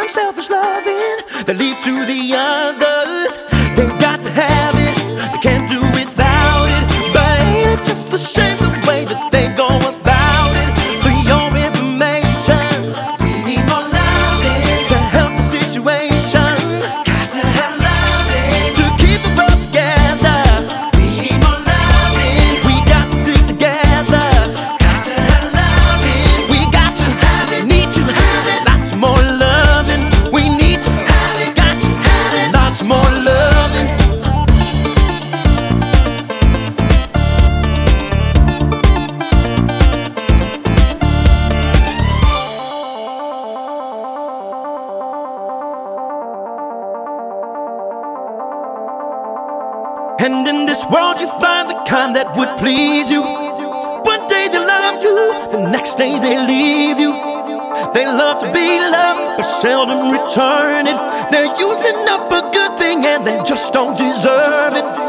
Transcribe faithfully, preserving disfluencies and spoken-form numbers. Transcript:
unselfish loving that leads to the others. They got to have it, they can't do without it. But ain't it just the strength, the way that they go about it? For your information, we need more loving to help the situation. Got to have loving to keep the world together. We need more loving, we got to stick together. Got to have loving, we got to have it, need to have it. Lots more loving, we need to have it, got to have it. Lots more loving. And in this world you find the kind that would please you. One day they love you, the next day they leave you. They love to be loved, but seldom return it. They're using up a good thing and they just don't deserve it.